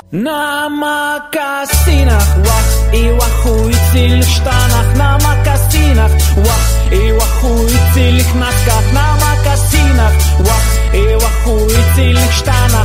Na makasinach, wach I wachu itzil shtanach. Na makasinach, wach I wachu itzil knaskach. Na makasinach, wach I wachu itzil shtanach.